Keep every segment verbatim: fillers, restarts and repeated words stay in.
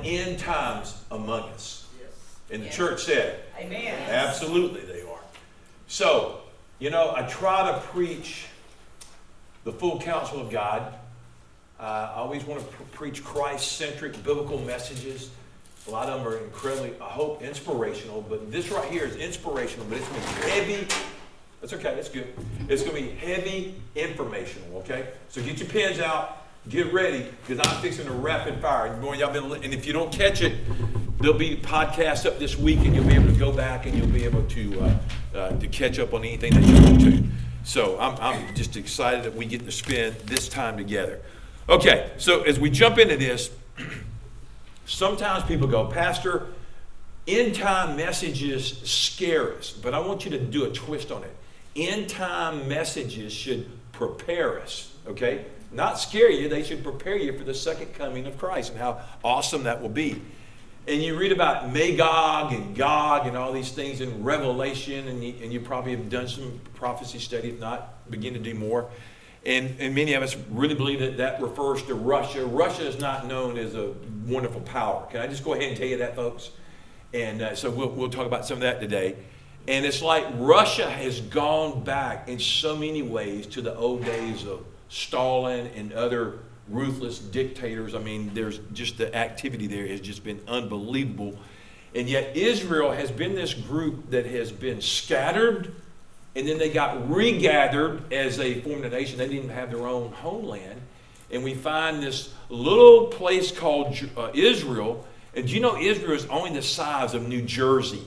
end times among us. Yes. And the Yes. church said, Amen. absolutely they are. So, you know, I try to preach the full counsel of God. Uh, I always want to pr- preach Christ-centric biblical messages. A lot of them are incredibly, I hope, inspirational. But this right here is inspirational, but it's going to be heavy. That's okay. It's good. It's going to be heavy informational, okay? So get your pens out. Get ready, because I'm fixing a rapid fire. Boy, y'all been, and if you don't catch it, there'll be podcasts up this week, and you'll be able to go back and you'll be able to uh, uh, to catch up on anything that you want to. So I'm, I'm just excited that we get to spend this time together. Okay, so as we jump into this, sometimes people go, Pastor, end time messages scare us, but I want you to do a twist on it. End time messages should prepare us, okay? Not scare you, they should prepare you for the second coming of Christ and how awesome that will be. And you read about Magog and Gog and all these things in Revelation, and you, and you probably have done some prophecy study, if not, begin to do more. And, and many of us really believe that that refers to Russia. Russia is not known as a wonderful power. Can I just go ahead and tell you that, folks? And uh, so we'll, we'll talk about some of that today. And it's like Russia has gone back in so many ways to the old days of Stalin and other ruthless dictators. I mean, there's just the activity there has just been unbelievable. And yet Israel has been this group that has been scattered, and then they got regathered as they formed a nation. They didn't even have their own homeland. And we find this little place called uh, Israel. And do you know Israel is only the size of New Jersey?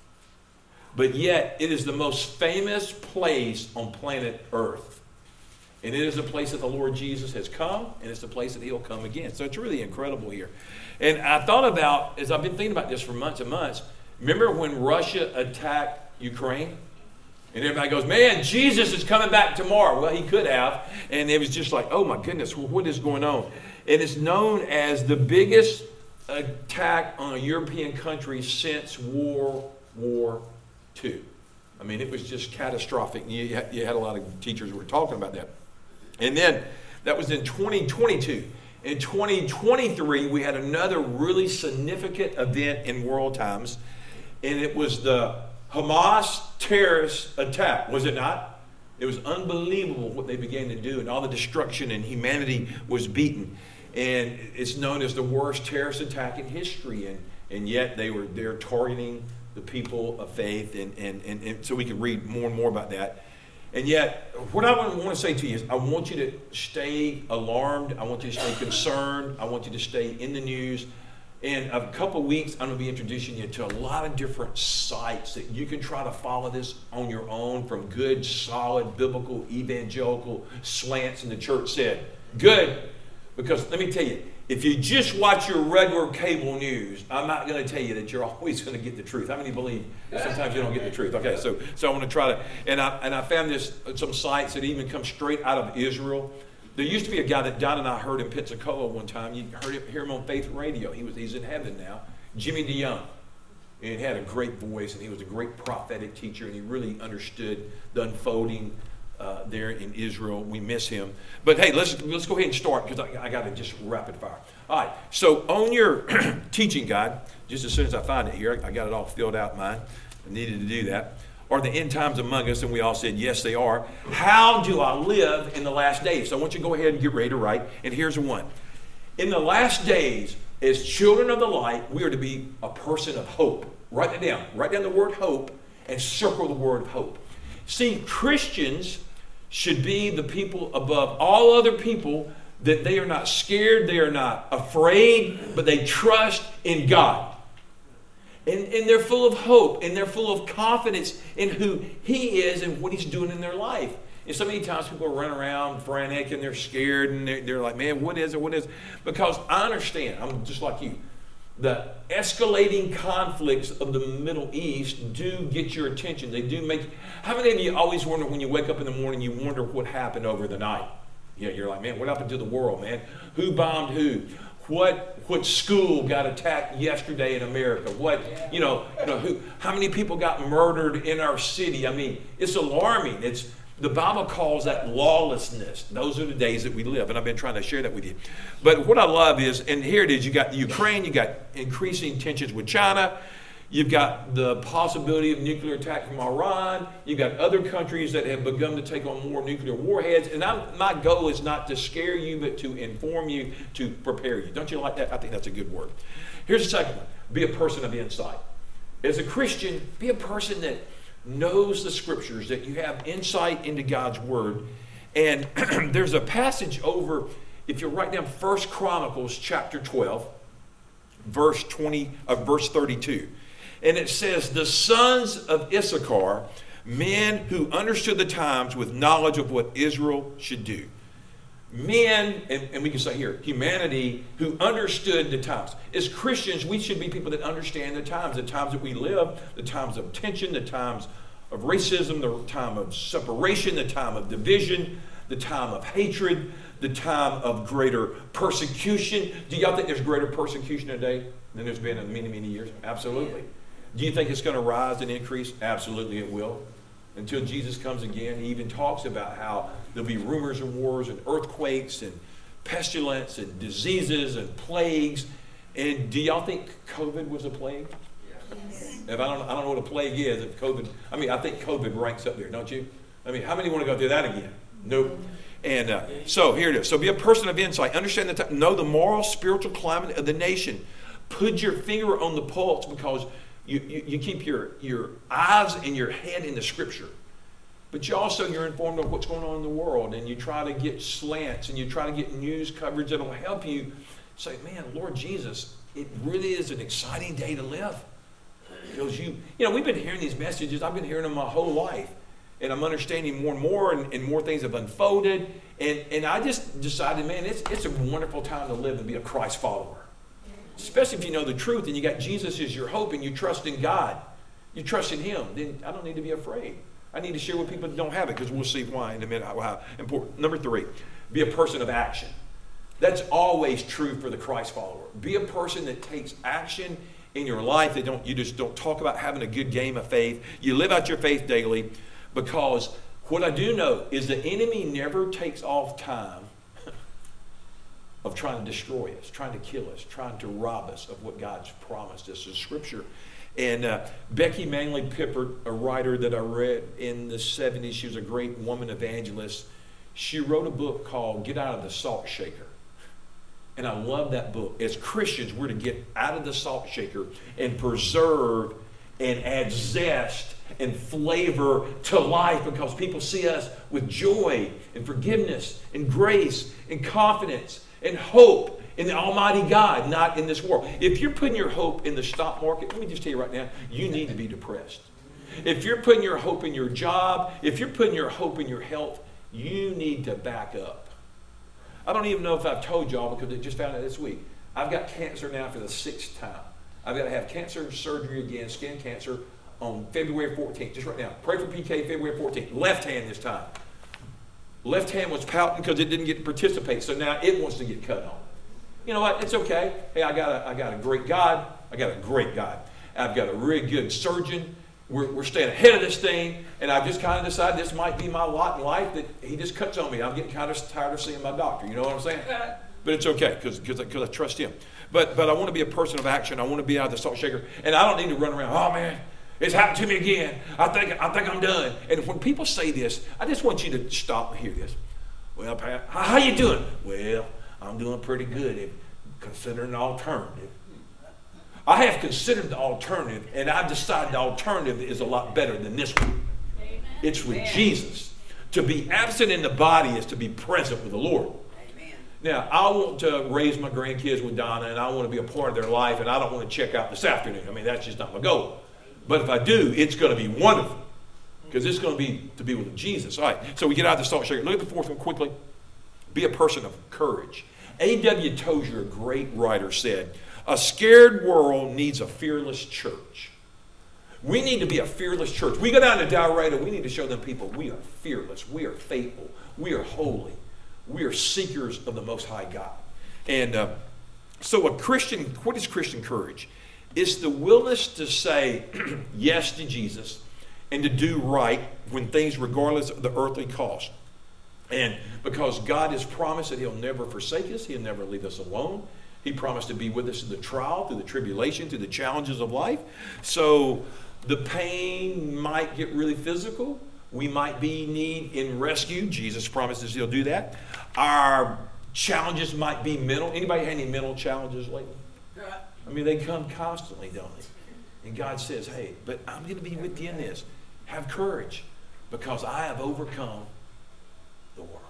But yet it is the most famous place on planet Earth. And it is a place that the Lord Jesus has come, and it's a place that he'll come again. So it's really incredible here. And I thought about, as I've been thinking about this for months and months, remember when Russia attacked Ukraine? And everybody goes, man, Jesus is coming back tomorrow. Well, he could have. And it was just like, oh my goodness, well, what is going on? And it's known as the biggest attack on a European country since World War Two. I mean, it was just catastrophic. You had, you had a lot of teachers who were talking about that. And then that was in twenty twenty-two. In twenty twenty-three, we had another really significant event in world times, and it was the Hamas terrorist attack, was it not? It was unbelievable what they began to do, and all the destruction, and humanity was beaten. And it's known as the worst terrorist attack in history, and, and yet they were they're targeting the people of faith, and, and, and, and so we could read more and more about that. And yet, what I want to say to you is I want you to stay alarmed. I want you to stay concerned. I want you to stay in the news. In a couple of weeks, I'm going to be introducing you to a lot of different sites that you can try to follow this on your own from good, solid, biblical, evangelical slants. And the church said, good, because let me tell you, if you just watch your regular cable news, I'm not going to tell you that you're always going to get the truth. How many believe that sometimes you don't get the truth? Okay, so so I want to try to, and I and I found this some sites that even come straight out of Israel. There used to be a guy that Don and I heard in Pensacola one time. You heard him, hear him on Faith Radio. He was he's in heaven now. Jimmy DeYoung, and he had a great voice, and he was a great prophetic teacher, and he really understood the unfolding Uh, there in Israel. We miss him. But hey, let's let's go ahead and start, because I, I got to just rapid fire. All right, so on your teaching guide, just as soon as I find it here, I got it all filled out mine. I needed to do that. Are the end times among us? And we all said, yes, they are. How do I live in the last days? So I want you to go ahead and get ready to write. And here's one. In the last days, as children of the light, we are to be a person of hope. Write that down. Write down the word hope and circle the word hope. See, Christians should be the people above all other people, that they are not scared, they are not afraid, but they trust in God. And, and they're full of hope, and they're full of confidence in who He is and what He's doing in their life. And so many times people run around frantic, and they're scared, and they're, they're like, man, what is it, what is it? Because I understand, I'm just like you, the escalating conflicts of the Middle East do get your attention. They do make. How many of you always wonder when you wake up in the morning, you wonder what happened over the night? Yeah, you're like, man, what happened to the world, man? Who bombed who? What what school got attacked yesterday in America? What you know, you know, who? How many people got murdered in our city? I mean, it's alarming. It's The Bible calls that lawlessness. Those are the days that we live, and I've been trying to share that with you. But what I love is, and here it is, you got Ukraine, you got increasing tensions with China, you've got the possibility of nuclear attack from Iran, you've got other countries that have begun to take on more nuclear warheads, and I'm, my goal is not to scare you, but to inform you, to prepare you. Don't you like that? I think that's a good word. Here's the second one. Be a person of insight. As a Christian, be a person that knows the scriptures, that you have insight into God's word. And there's a passage over, if you write down First Chronicles chapter twelve, verse twenty, uh, verse thirty-two. And it says, the sons of Issachar, men who understood the times with knowledge of what Israel should do. Men, and, and we can say here, humanity who understood the times. As Christians, we should be people that understand the times, the times that we live, the times of tension, the times of racism, the time of separation, the time of division, the time of hatred, the time of greater persecution. Do y'all think there's greater persecution today than there's been in many, many years? Absolutely. Do you think it's going to rise and increase? Absolutely it will. Until Jesus comes again, he even talks about how there'll be rumors of wars and earthquakes and pestilence and diseases and plagues. And do y'all think COVID was a plague? Yes. If I don't, I don't know what a plague is. If COVID, I mean, I think COVID ranks up there, don't you? I mean, how many want to go through that again? Nope. And uh, so here it is. So be a person of insight. Understand the time. Know the moral, spiritual climate of the nation. Put your finger on the pulse, because You, you, you keep your, your eyes and your head in the scripture. But you also, you're informed of what's going on in the world, and you try to get slants, and you try to get news coverage that will help you say, man, Lord Jesus, it really is an exciting day to live. Because you, you know, we've been hearing these messages. I've been hearing them my whole life. And I'm understanding more and more, and, and more things have unfolded. And, and I just decided, man, it's, it's a wonderful time to live and be a Christ follower. Especially if you know the truth and you got Jesus as your hope and you trust in God. You trust in him. Then I don't need to be afraid. I need to share with people that don't have it, because we'll see why in a minute how important. Number three, be a person of action. That's always true for the Christ follower. Be a person that takes action in your life. That don't, you just don't talk about having a good game of faith. You live out your faith daily, because what I do know is the enemy never takes off time of trying to destroy us, trying to kill us, trying to rob us of what God's promised us in Scripture. And uh, Becky Manley Pippert, a writer that I read in the seventies, she was a great woman evangelist. She wrote a book called Get Out of the Salt Shaker. And I love that book. As Christians, we're to get out of the salt shaker and preserve and add zest and flavor to life, because people see us with joy and forgiveness and grace and confidence and hope in the Almighty God, not in this world. If you're putting your hope in the stock market, let me just tell you right now, you need to be depressed. If you're putting your hope in your job, if you're putting your hope in your health, you need to back up. I don't even know if I've told y'all, because I just found out this week. I've got cancer now for the sixth time. I've got to have cancer surgery again, skin cancer, on February fourteenth. Just right now. Pray for P K, February fourteenth. Left hand this time. Left hand was pouting because it didn't get to participate, so now it wants to get cut on. You know what? It's okay. Hey, I got a, I got a great God. I got a great God. I've got a really good surgeon. We're, we're staying ahead of this thing, and I've just kind of decided this might be my lot in life, that he just cuts on me. I'm getting kind of tired of seeing my doctor. You know what I'm saying? But it's okay, because because I trust him. But but I want to be a person of action. I want to be out of the salt shaker, and I don't need to run around. Oh man, it's happened to me again. I think I think I'm done. And when people say this, I just want you to stop and hear this. Well, Pat, how you doing? Well, I'm doing pretty good, if considering the alternative. I have considered the alternative, and I've decided the alternative is a lot better than this one. Amen. It's with Amen. Jesus. To be absent in the body is to be present with the Lord. Amen. Now, I want to raise my grandkids with Donna, and I want to be a part of their life, and I don't want to check out this afternoon. I mean, that's just not my goal. But if I do, it's going to be wonderful, because it's going to be to be with Jesus. All right, so we get out of the salt shaker. Look at the fourth one quickly. Be a person of courage. A W Tozer, a great writer, said, a scared world needs a fearless church. We need to be a fearless church. We go down to Dalrado, we need to show them people we are fearless, we are faithful, we are holy, we are seekers of the Most High God. And uh, so a Christian, what is Christian courage? It's the willingness to say yes to Jesus and to do right when things, regardless of the earthly cost. And because God has promised that he'll never forsake us, he'll never leave us alone. He promised to be with us in the trial, through the tribulation, through the challenges of life. So the pain might get really physical. We might be in need in rescue. Jesus promises he'll do that. Our challenges might be mental. Anybody had any mental challenges lately? I mean, they come constantly, don't they? And God says, hey, but I'm going to be with you in this. Have courage, because I have overcome the world.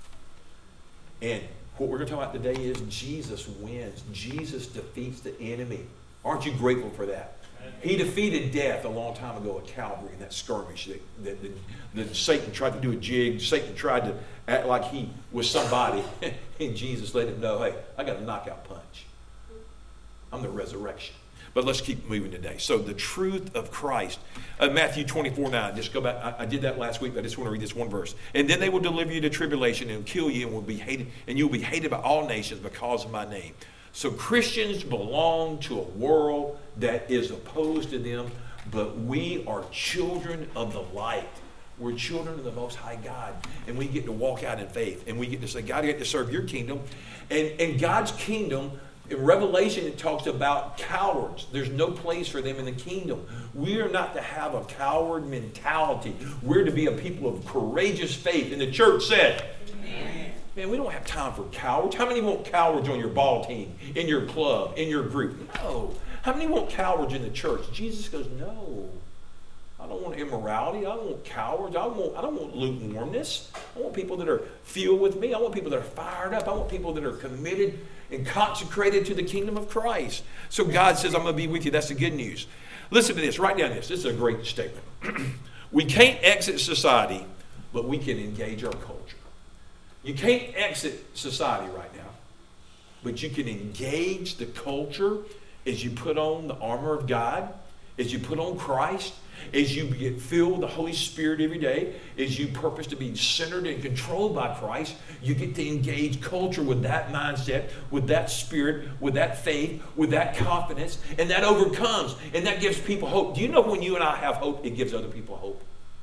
And what we're going to talk about today is Jesus wins. Jesus defeats the enemy. Aren't you grateful for that? He defeated death a long time ago at Calvary in that skirmish that, that, that, that Satan tried to do a jig. Satan tried to act like he was somebody. And Jesus let him know, hey, I got a knockout punch. I'm the resurrection. But let's keep moving today. So the truth of Christ. Uh, Matthew twenty-four nine. Just go back. I, I did that last week, but I just want to read this one verse. And then they will deliver you to tribulation and kill you, and will be hated, and you will be hated by all nations because of my name. So Christians belong to a world that is opposed to them, but we are children of the light. We're children of the Most High God, and we get to walk out in faith, and we get to say, God, I get to serve your kingdom. And, and God's kingdom, in Revelation, it talks about cowards. There's no place for them in the kingdom. We are not to have a coward mentality. We're to be a people of courageous faith. And the church said, Amen. Man, we don't have time for cowards. How many want cowards on your ball team, in your club, in your group? No. How many want cowards in the church? Jesus goes, no. I don't want immorality. I don't want cowards. I don't want, I don't want lukewarmness. I want people that are filled with me. I want people that are fired up. I want people that are committed and consecrated to the kingdom of Christ. So God says, I'm going to be with you. That's the good news. Listen to this. Write down this. This is a great statement. We can't exit society, but we can engage our culture. You can't exit society right now, but you can engage the culture as you put on the armor of God, as you put on Christ, as you get filled with the Holy Spirit every day, as you purpose to be centered and controlled by Christ, you get to engage culture with that mindset, with that spirit, with that faith, with that confidence, and that overcomes, and that gives people hope. Do you know when you and I have hope, it gives other people hope?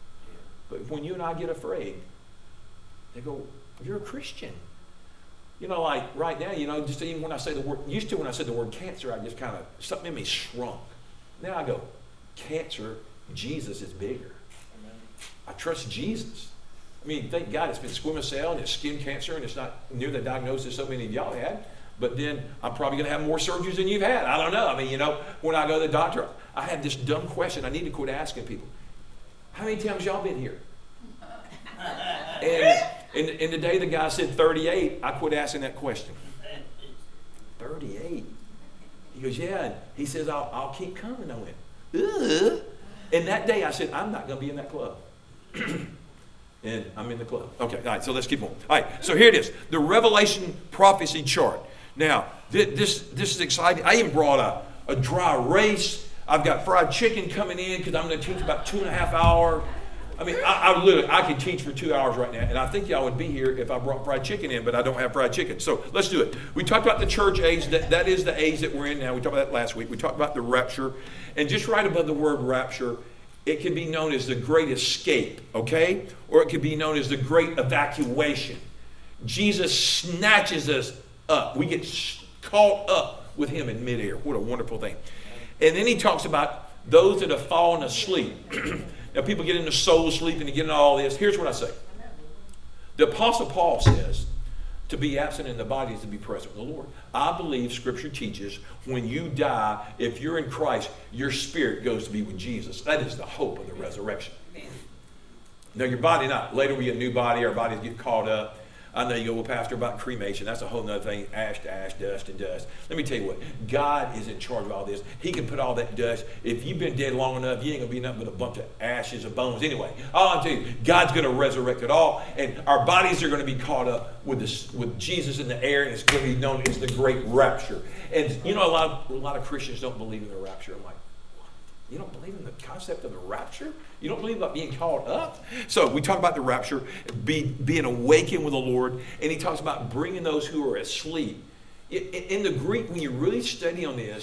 But when you and I get afraid, they go, you're a Christian. You know, like right now, you know, just even when I say the word, used to when I said the word cancer, I just kind of, something in me shrunk. Now I go, cancer, Jesus is bigger. Amen. I trust Jesus. I mean, thank God it's been squamous cell and it's skin cancer and it's not near the diagnosis so many of y'all had. But then I'm probably going to have more surgeries than you've had. I don't know. I mean, you know, when I go to the doctor, I have this dumb question I need to quit asking people. How many times y'all been here? And, and, and the day the guy said thirty-eight, I quit asking that question. thirty-eight? He goes, yeah. And he says, I'll, I'll keep coming. I went, ugh. And that day I said, I'm not going to be in that club. And I'm in the club. Okay, all right, so let's keep on. All right, so here it is. The Revelation prophecy chart. Now, this, this is exciting. I even brought a, a dry race. I've got fried chicken coming in because I'm going to teach about two and a half hours. I mean, I, I literally, I could teach for two hours right now, and I think y'all would be here if I brought fried chicken in, but I don't have fried chicken. So let's do it. We talked about the church age. That, that is the age that we're in now. We talked about that last week. We talked about the rapture. And just right above the word rapture, it can be known as the great escape, okay? Or it could be known as the great evacuation. Jesus snatches us up. We get caught up with him in midair. What a wonderful thing. And then he talks about those that have fallen asleep. Now, people get into soul sleep and they get into all this. Here's what I say. The Apostle Paul says, to be absent in the body is to be present with the Lord. I believe Scripture teaches when you die, if you're in Christ, your spirit goes to be with Jesus. That is the hope of the resurrection. Now, your body not. Later we get a new body, our bodies get caught up. I know you go, well, Pastor, about cremation. That's a whole other thing. Ash to ash, dust to dust. Let me tell you what. God is in charge of all this. He can put all that dust. If you've been dead long enough, you ain't going to be nothing but a bunch of ashes of bones. Anyway, all I'm telling you, God's going to resurrect it all. And our bodies are going to be caught up with this, with Jesus in the air. And it's going to be known as the great rapture. And, you know, a lot of, a lot of Christians don't believe in the rapture. I'm like, you don't believe in the concept of the rapture? You don't believe about being called up? So we talk about the rapture, be, being awakened with the Lord, and he talks about bringing those who are asleep. In, in the Greek, when you really study on this,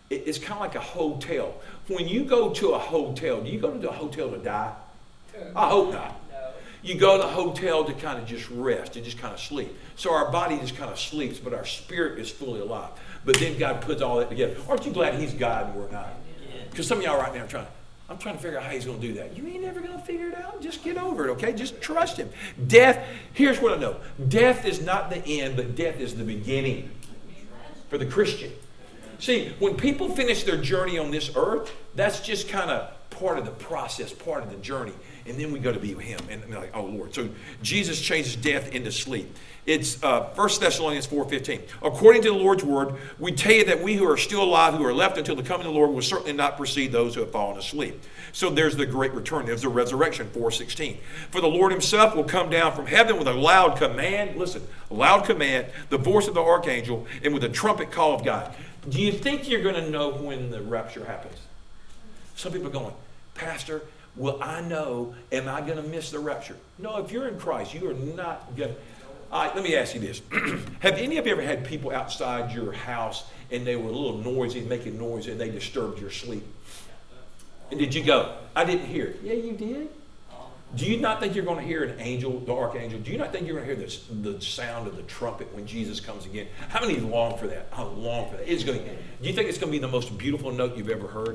it, it's kind of like a hotel. When you go to a hotel, do you go to a hotel to die? I hope not. No. You go to the hotel to kind of just rest and just kind of sleep. So our body just kind of sleeps, but our spirit is fully alive. But then God puts all that together. Aren't you glad he's God and we're not? Because some of y'all right now are trying, I'm trying to figure out how he's going to do that. You ain't never going to figure it out. Just get over it, okay? Just trust him. Death, here's what I know. Death is not the end, but death is the beginning for the Christian. See, when people finish their journey on this earth, that's just kind of part of the process, part of the journey. And then we go to be with him. And they're like, oh, Lord. So Jesus changes death into sleep. It's uh, First Thessalonians four fifteen. According to the Lord's word, we tell you that we who are still alive, who are left until the coming of the Lord, will certainly not precede those who have fallen asleep. So there's the great return. There's the resurrection, four sixteen. For the Lord himself will come down from heaven with a loud command. Listen, a loud command, the voice of the archangel, and with a trumpet call of God. Do you think you're going to know when the rapture happens? Some people are going, Pastor, will I know, am I going to miss the rapture? No, if you're in Christ, you are not going to. All right, let me ask you this. Have any of you ever had people outside your house and they were a little noisy, making noise, and they disturbed your sleep? And did you go, I didn't hear it? Yeah, you did. Do you not think you're going to hear an angel, the archangel? Do you not think you're going to hear this, the sound of the trumpet when Jesus comes again? How many long for that? I long for that. It's going to, do you think it's going to be the most beautiful note you've ever heard?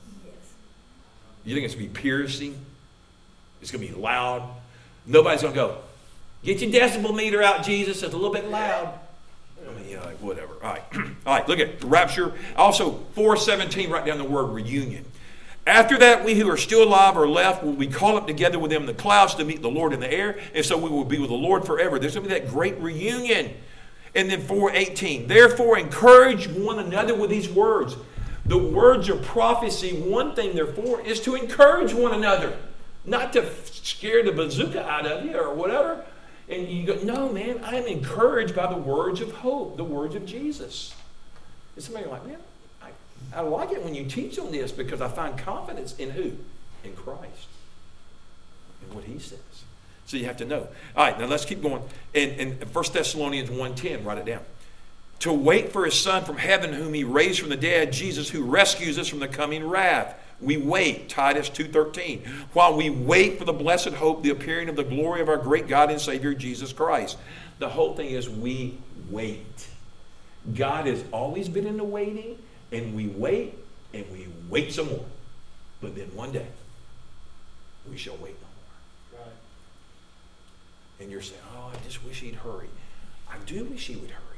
You think it's going to be piercing? It's going to be loud? Nobody's going to go, get your decibel meter out, Jesus. It's a little bit loud. I mean, you know, like whatever. All right. All right, look at the rapture. Also, four seventeen, write down the word reunion. After that, we who are still alive or left will be caught up together with them in the clouds to meet the Lord in the air. And so we will be with the Lord forever. There's going to be that great reunion. And then four eighteen. Therefore, encourage one another with these words. The words of prophecy, one thing therefore, is to encourage one another. Not to scare the bazooka out of you or whatever. And you go, no, man, I am encouraged by the words of hope, the words of Jesus. And somebody like, man, I, I like it when you teach on this because I find confidence in who? In Christ. In what he says. So you have to know. All right, now let's keep going. In, in First Thessalonians one ten, write it down. To wait for his Son from heaven, whom he raised from the dead, Jesus, who rescues us from the coming wrath. We wait, Titus two thirteen, while we wait for the blessed hope, the appearing of the glory of our great God and Savior, Jesus Christ. The whole thing is we wait. God has always been in the waiting, and we wait, and we wait some more. But then one day, we shall wait no more. Right. And you're saying, oh, I just wish he'd hurry. I do wish he would hurry.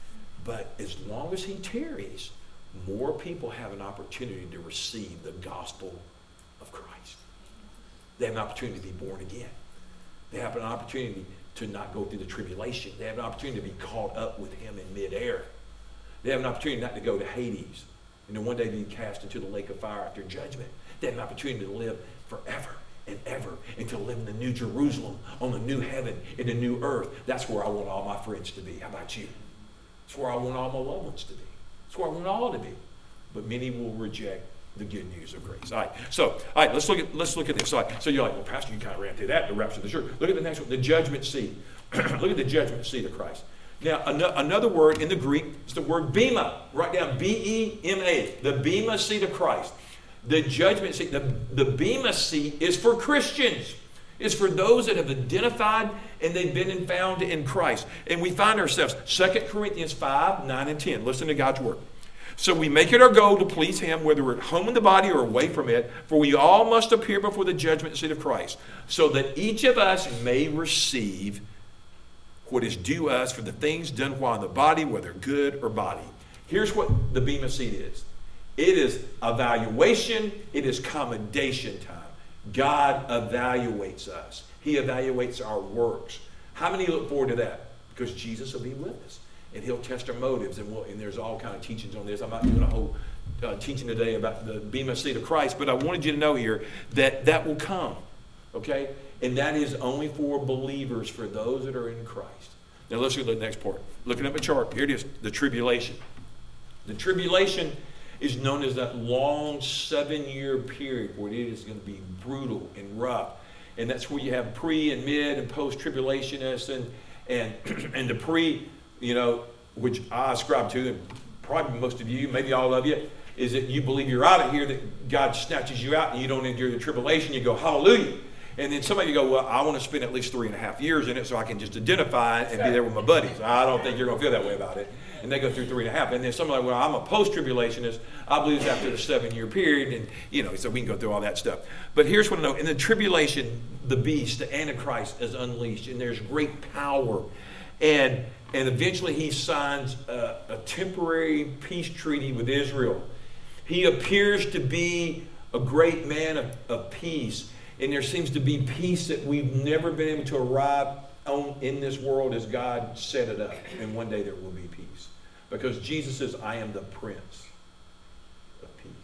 But as long as he tarries, more people have an opportunity to receive the gospel of Christ. They have an opportunity to be born again. They have an opportunity to not go through the tribulation. They have an opportunity to be caught up with him in midair. They have an opportunity not to go to Hades and then one day be cast into the lake of fire after judgment. They have an opportunity to live forever and ever and to live in the new Jerusalem, on the new heaven, in the new earth. That's where I want all my friends to be. How about you? That's where I want all my loved ones to be. That's where I want all to be. But many will reject the good news of grace. All right. So, all right, let's look at let's look at this. All right. So you're like, well, Pastor, you kind of ran through that, the rapture of the church. Look at the next one, the judgment seat. Look at the judgment seat of Christ. Now, an- another word in the Greek is the word bema. Write down B E M A, the bema seat of Christ. The judgment seat, the, the bema seat is for Christians. It's for those that have identified and they've been and found in Christ. And we find ourselves, Second Corinthians five, nine, and ten. Listen to God's word. So we make it our goal to please him, whether we're at home in the body or away from it, for we all must appear before the judgment seat of Christ, so that each of us may receive what is due us for the things done while in the body, whether good or body. Here's what the bema seat is. It is evaluation. It is commendation time. God evaluates us. He evaluates our works. How many look forward to that? Because Jesus will be with us. And he'll test our motives. And, we'll, and there's all kind of teachings on this. I'm not doing a whole uh, teaching today about the bema seat of Christ. But I wanted you to know here that that will come. Okay? And that is only for believers, for those that are in Christ. Now let's look at the next part. Looking at my chart. Here it is. The tribulation. The tribulation is known as that long seven-year period where it is going to be brutal and rough. And that's where you have pre and mid and post-tribulationists and and and the pre, you know, which I ascribe to, and probably most of you, maybe all of you, is that you believe you're out of here, that God snatches you out and you don't endure the tribulation. You go, hallelujah. And then somebody go, well, I want to spend at least three and a half years in it so I can just identify and be there with my buddies. I don't think you're going to feel that way about it. And they go through three and a half. And then somebody like, well, I'm a post-tribulationist. I believe it's after the seven-year period. And, you know, so we can go through all that stuff. But here's what I know. In the tribulation, the beast, the Antichrist, is unleashed. And there's great power. And, and eventually he signs a, a temporary peace treaty with Israel. He appears to be a great man of, of peace. And there seems to be peace that we've never been able to arrive on in this world as God set it up. And one day there will be peace. Because Jesus says, I am the Prince of Peace.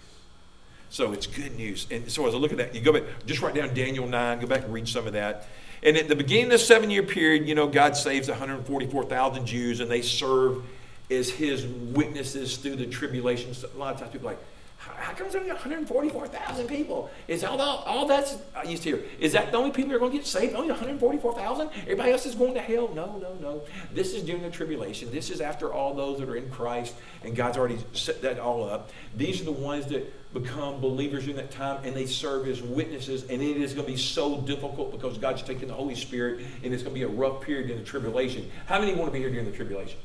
So it's good news. And so as I look at that, you go back, just write down Daniel nine, go back and read some of that. And at the beginning of the seven-year period, you know, God saves one hundred forty-four thousand Jews, and they serve as his witnesses through the tribulation. So a lot of times people are like, how come there's only one hundred forty-four thousand people? Is all, all, all that's, I used to hear, is that the only people that are going to get saved? Only one hundred forty-four thousand? Everybody else is going to hell? No, no, no. This is during the tribulation. This is after all those that are in Christ, and God's already set that all up. These are the ones that become believers in that time, and they serve as witnesses, and it is going to be so difficult because God's taking the Holy Spirit, and it's going to be a rough period in the tribulation. How many want to be here during the tribulation?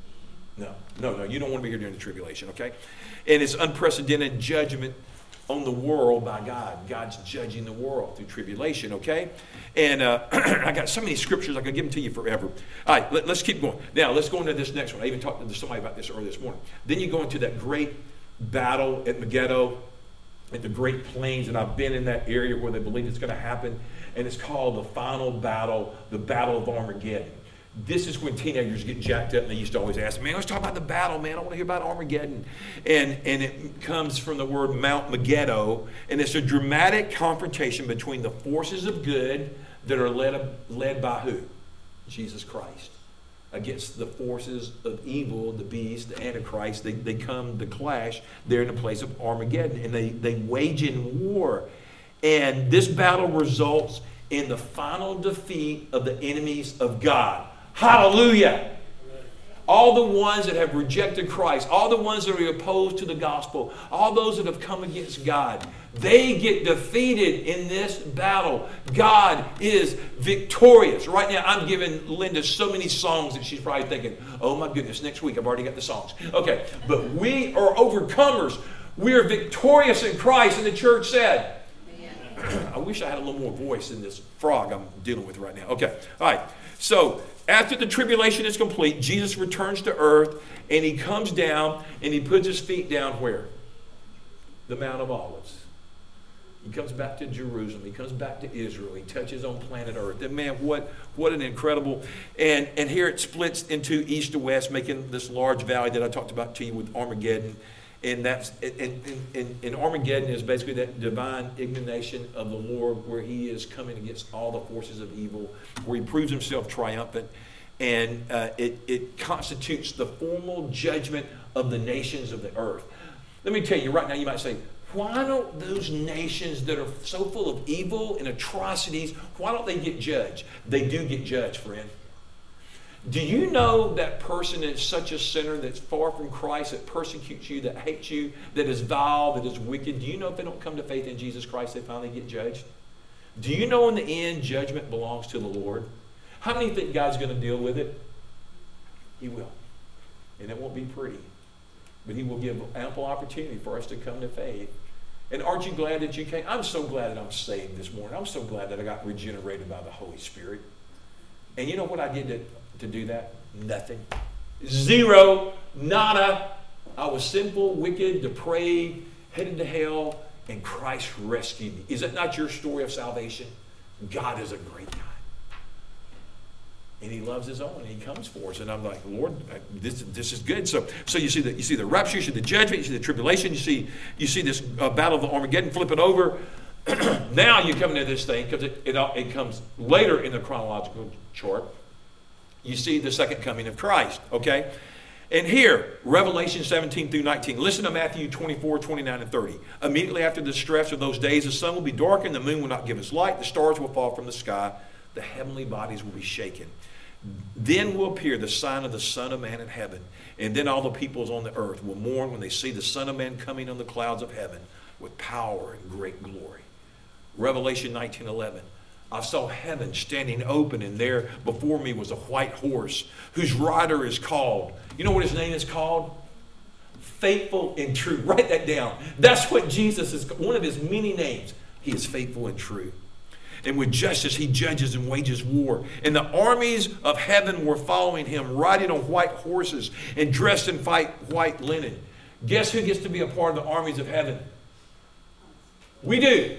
No, no, no. You don't want to be here during the tribulation, okay? And it's unprecedented judgment on the world by God. God's judging the world through tribulation, okay? And uh, I got so many scriptures, I could give them to you forever. All right, let, let's keep going. Now, let's go into this next one. I even talked to somebody about this earlier this morning. Then you go into that great battle at Megiddo, at the Great Plains, and I've been in that area where they believe it's going to happen, and it's called the final battle, the Battle of Armageddon. This is when teenagers get jacked up, and they used to always ask, man, let's talk about the battle, man. I want to hear about Armageddon. And, and it comes from the word Mount Megiddo, and it's a dramatic confrontation between the forces of good that are led, led by who? Jesus Christ. Against the forces of evil, the beast, the Antichrist. They, they come to clash there in the place of Armageddon, and they, they wage in war. And this battle results in the final defeat of the enemies of God. Hallelujah. All the ones that have rejected Christ, all the ones that are opposed to the gospel, all those that have come against God, they get defeated in this battle. God is victorious. Right now, I'm giving Linda so many songs that she's probably thinking, oh my goodness, next week I've already got the songs. Okay, but we are overcomers. We are victorious in Christ, and the church said, I wish I had a little more voice than this frog I'm dealing with right now. Okay, all right. So after the tribulation is complete, Jesus returns to earth, and he comes down, and he puts his feet down where? The Mount of Olives. He comes back to Jerusalem. He comes back to Israel. He touches on planet Earth. And man, what what an incredible... And, and here it splits into east to west, making this large valley that I talked about to you with Armageddon. And that's and, and, and Armageddon is basically that divine indignation of the Lord, where he is coming against all the forces of evil, where he proves himself triumphant. And uh, it, it constitutes the formal judgment of the nations of the earth. Let me tell you right now, you might say, why don't those nations that are so full of evil and atrocities, why don't they get judged? They do get judged, friend. Do you know that person that's such a sinner, that's far from Christ, that persecutes you, that hates you, that is vile, that is wicked? Do you know if they don't come to faith in Jesus Christ, they finally get judged? Do you know in the end, judgment belongs to the Lord? How many think God's going to deal with it? He will. And it won't be pretty. But he will give ample opportunity for us to come to faith. And aren't you glad that you came? I'm so glad that I'm saved this morning. I'm so glad that I got regenerated by the Holy Spirit. And you know what I did to, to do that? Nothing. Zero. Nada. I was sinful, wicked, depraved, headed to hell, and Christ rescued me. Is that not your story of salvation? God is a great God. And he loves his own, and he comes for us. And I'm like, Lord, this this is good. So so you see the you see the rapture, you see the judgment, you see the tribulation, you see you see this uh, battle of Armageddon. Flip it over. Now you come into this thing, because it, it it comes later in the chronological chart. You see the second coming of Christ. Okay, and here Revelation seventeen through nineteen. Listen to Matthew twenty-four, twenty-nine, and thirty. Immediately after the stress of those days, the sun will be darkened, the moon will not give its light, the stars will fall from the sky, the heavenly bodies will be shaken. Then will appear the sign of the Son of Man in heaven. And then all the peoples on the earth will mourn when they see the Son of Man coming on the clouds of heaven with power and great glory. Revelation nineteen eleven. I saw heaven standing open, and there before me was a white horse whose rider is called. You know what his name is called? Faithful and true. Write that down. That's what Jesus is, one of his many names. He is faithful and true. And with justice he judges and wages war. And the armies of heaven were following him, riding on white horses and dressed in white linen. Guess who gets to be a part of the armies of heaven? We do.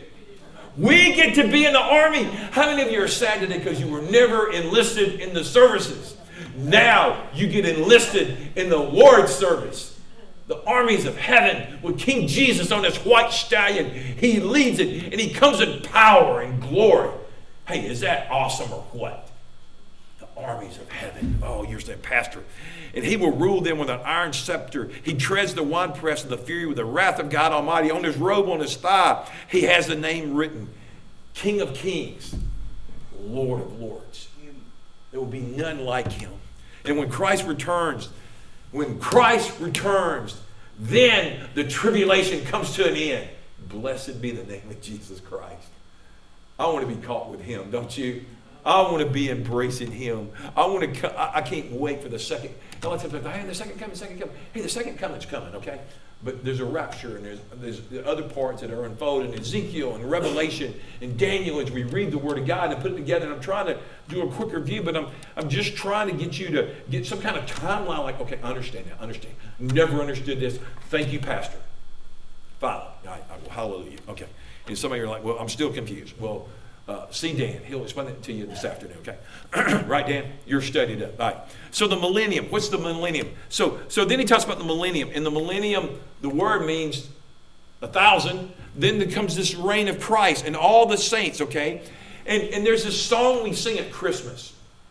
We get to be in the army. How many of you are sad today because you were never enlisted in the services? Now you get enlisted in the Lord's service. The armies of heaven with King Jesus on this white stallion. He leads it and he comes in power and glory. Hey, is that awesome or what? The armies of heaven. Oh, you're saying, Pastor. And he will rule them with an iron scepter. He treads the winepress of the fury with the wrath of God Almighty. On his robe, on his thigh, he has the name written, King of Kings, Lord of Lords. There will be none like him. And when Christ returns, when Christ returns, then the tribulation comes to an end. Blessed be the name of Jesus Christ. I want to be caught with him, don't you? I want to be embracing him. I want to. I can't wait for the second. A lot of times, hey, the second coming, second coming. Hey, the second coming's coming, okay? But there's a rapture, and there's there's the other parts that are unfolded in Ezekiel and Revelation and Daniel as we read the Word of God and put it together. And I'm trying to do a quicker view, but I'm I'm just trying to get you to get some kind of timeline. Like, okay, I understand that. Understand. Never understood this. Thank you, Pastor. Father, all right, well, hallelujah. Okay. And some of you are like, well, I'm still confused. Well. Uh, see Dan. He'll explain it to you this afternoon, okay? Right, Dan? You're studied up. All right. So the millennium. What's the millennium? So, so then he talks about the millennium. In the millennium, the word means a thousand. Then there comes this reign of Christ and all the saints, okay? And, and there's this song we sing at Christmas.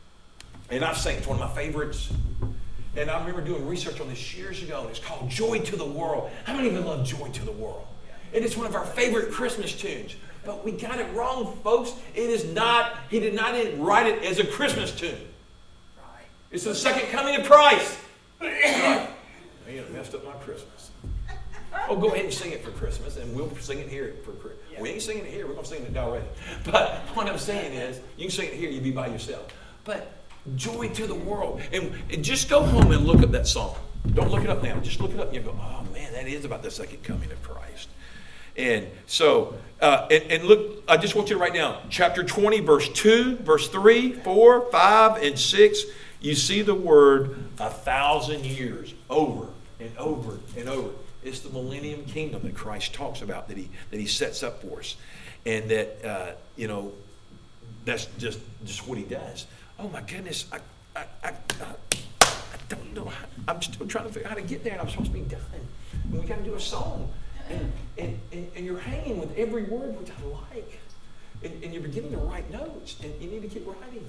And I've sang it. It's one of my favorites. And I remember doing research on this years ago. It's called Joy to the World. How many of you love Joy to the World? And it's one of our favorite Christmas tunes. But we got it wrong, folks. It is not, he did not write it as a Christmas tune. Right. It's the second coming of Christ. Right. Man, I messed up my Christmas. Oh, go ahead and sing it for Christmas, and we'll sing it here for Christmas. Yeah. We ain't singing it here. We're going to sing it already. But what I'm saying is, you can sing it here, you be by yourself. But joy to the world. And, and just go home and look up that song. Don't look it up now. Just look it up and you go, oh, man, that is about the second coming of Christ. And so, uh, and, and look, I just want you to write down chapter twenty, verse two, verse three, four, five, and six. You see the word a thousand years over and over and over. It's the millennium kingdom that Christ talks about, that he that he sets up for us. And that, uh, you know, that's just, just what he does. Oh, my goodness. I, I, I, I don't know. How, I'm still trying to figure out how to get there, and I'm supposed to be done. And we got to do a song. And, and, and, and you're hanging with every word, which I like. And, and you're beginning to write notes, and you need to keep writing.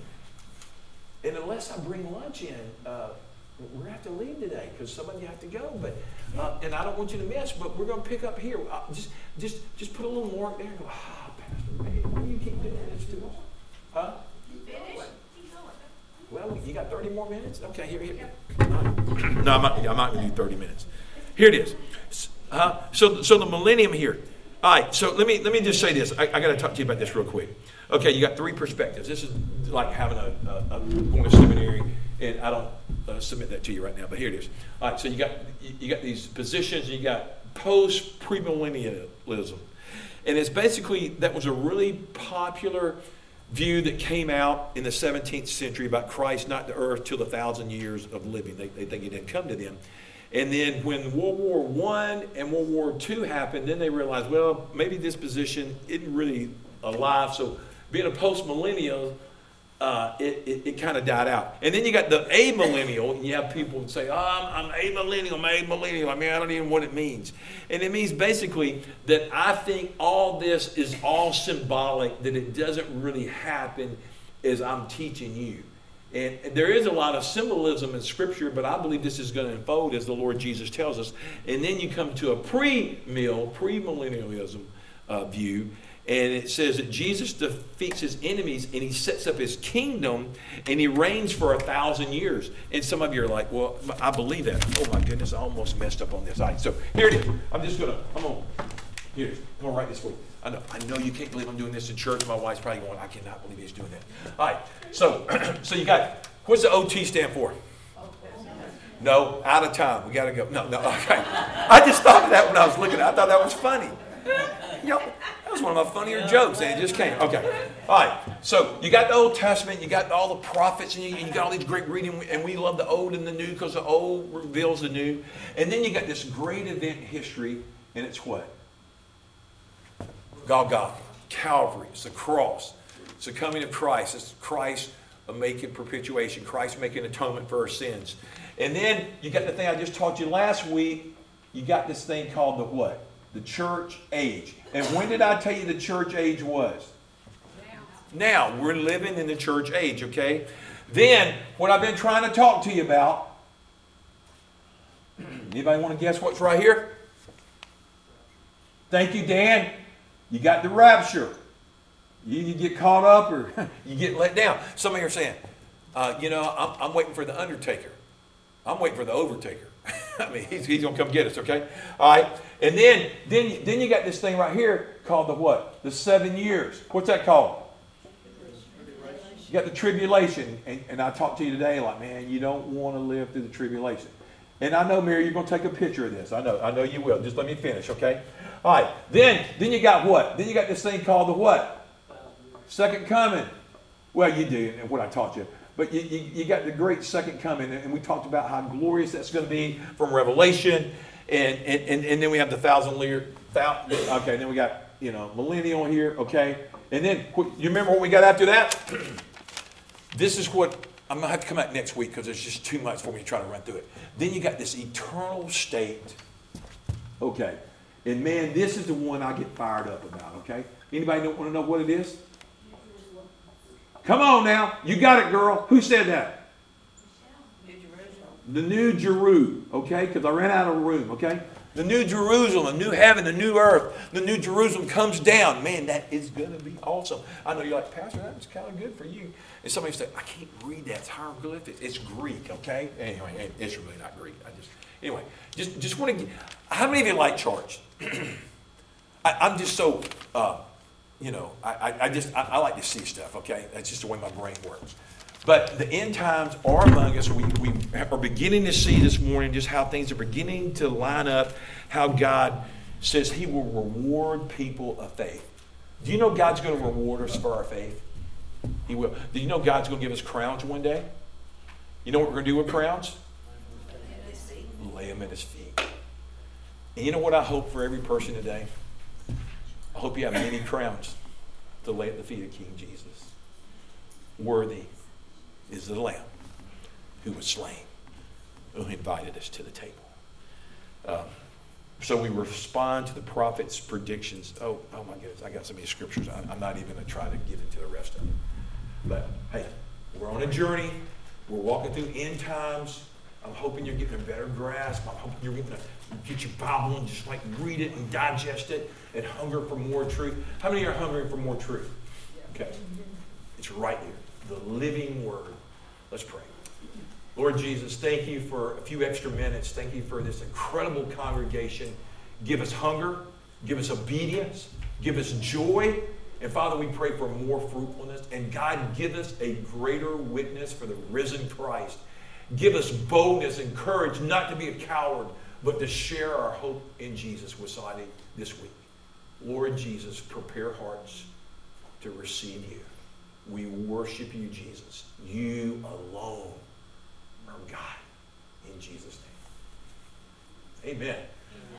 And unless I bring lunch in, uh, we're going to have to leave today because some of you have to go. But uh, and I don't want you to miss, but we're going to pick up here. Uh, just just just put a little more there and go, ah, Pastor, man, why do you keep doing that? It's too long. Huh? Well, you got thirty more minutes? Okay, here, here. No, I'm not, I'm not going to do thirty minutes. Here it is. Uh, so, so the millennium here. All right. So let me let me just say this. I, I got to talk to you about this real quick. Okay, you got three perspectives. This is like having a, a, a going to seminary, and I don't uh, submit that to you right now. But here it is. All right. So you got you, you got these positions. You got post premillennialism, and it's basically that was a really popular view that came out in the seventeenth century about Christ not to earth till the thousand years of living. They, they think he didn't come to them. And then when World War One and World War Two happened, then they realized, well, maybe this position isn't really alive. So being a post-millennial, uh, it, it, it kind of died out. And then you got the amillennial, and you have people say, oh, I'm, I'm amillennial, I'm amillennial. I mean, I don't even know what it means. And it means basically that I think all this is all symbolic, that it doesn't really happen as I'm teaching you. And there is a lot of symbolism in Scripture, but I believe this is going to unfold as the Lord Jesus tells us. And then you come to a pre-mill, pre-millennialism uh, view, And it says that Jesus defeats his enemies and he sets up his kingdom and he reigns for a thousand years. And some of you are like, well, I believe that. Oh my goodness, I almost messed up on this. All right, so here it is. I'm just going to, I'm going to, here it is. I'm going to write this for you. I know, I know you can't believe I'm doing this in church. My wife's probably going, I cannot believe he's doing that. All right, so, so you got, what's the O T stand for? No, out of time. We got to go. No, no, okay. I just thought of that when I was looking. I thought that was funny. You know, that was one of my funnier jokes, and it just came. Okay. All right. So you got the Old Testament, you got all the prophets, and you, and you got all these great reading, and we love the old and the new because the old reveals the new. And then you got this great event in history, and it's what? Golgotha, Calvary, it's the cross. It's the coming of Christ. It's Christ making propitiation, Christ making atonement for our sins. And then you got the thing I just taught you last week. You got this thing called the what? The church age. And when did I tell you the church age was? Now. Now, we're living in the church age, okay? Then, what I've been trying to talk to you about, anybody want to guess what's right here? Thank you, Dan. You got the rapture. You, you get caught up or you get let down. Some of you are saying, uh, you know, I'm, I'm waiting for the undertaker. I'm waiting for the overtaker. I mean, he's, he's going to come get us, okay? All right. And then, then, then you got this thing right here called the what? The seven years. What's that called? You got the tribulation. And, and I talked to you today like, man, you don't want to live through the tribulation. And I know, Mary, you're going to take a picture of this. I know. I know you will. Just let me finish, okay? All right. Then, then you got what? Then you got this thing called the what? Second coming. Well, you do, and what I taught you. But you, you, you got the great second coming, and we talked about how glorious that's going to be from Revelation, and and, and, and then we have the thousand year, okay, then we got, you know, millennial here, okay, and then, you remember what we got after that? This is what, I'm going to have to come out next week because there's just too much for me to try to run through it. Then you got this eternal state, okay, and man, this is the one I get fired up about, okay? Anybody don't want to know what it is? Come on now. You got it, girl. Who said that? New Jerusalem. The New Jerusalem, okay? Because I ran out of room, okay? The New Jerusalem, the new heaven, the new earth. The New Jerusalem comes down. Man, that is going to be awesome. I know you're like, Pastor, that was kind of good for you. And somebody said, I can't read that. It's hieroglyphics. It's Greek, okay? Anyway, it's really not Greek. I just, anyway, just, just want to get, how many of you like charts? I, I'm just so... Uh, You know, I, I just, I, I like to see stuff, okay? That's just the way my brain works. But the end times are among us. We, we are beginning to see this morning just how things are beginning to line up, how God says he will reward people of faith. Do you know God's going to reward us for our faith? He will. Do you know God's going to give us crowns one day? You know what we're going to do with crowns? Lay them at his feet. And you know what I hope for every person today? I hope you have many crowns to lay at the feet of King Jesus. Worthy is the Lamb who was slain, who invited us to the table. Um, so we respond to the prophet's predictions. Oh, oh my goodness, I got so many scriptures. I, I'm not even going to try to get into the rest of them. But hey, we're on a journey. We're walking through end times. I'm hoping you're getting a better grasp. I'm hoping you're getting to get your Bible and just like read it and digest it and hunger for more truth. How many are hungering for more truth? Okay. It's right here. The living word. Let's pray. Lord Jesus, thank you for a few extra minutes. Thank you for this incredible congregation. Give us hunger. Give us obedience. Give us joy. And Father, we pray for more fruitfulness. And God, give us a greater witness for the risen Christ. Give us boldness and courage not to be a coward, but to share our hope in Jesus with somebody this week. Lord Jesus, prepare hearts to receive you. We worship you, Jesus. You alone are God. In Jesus' name. Amen.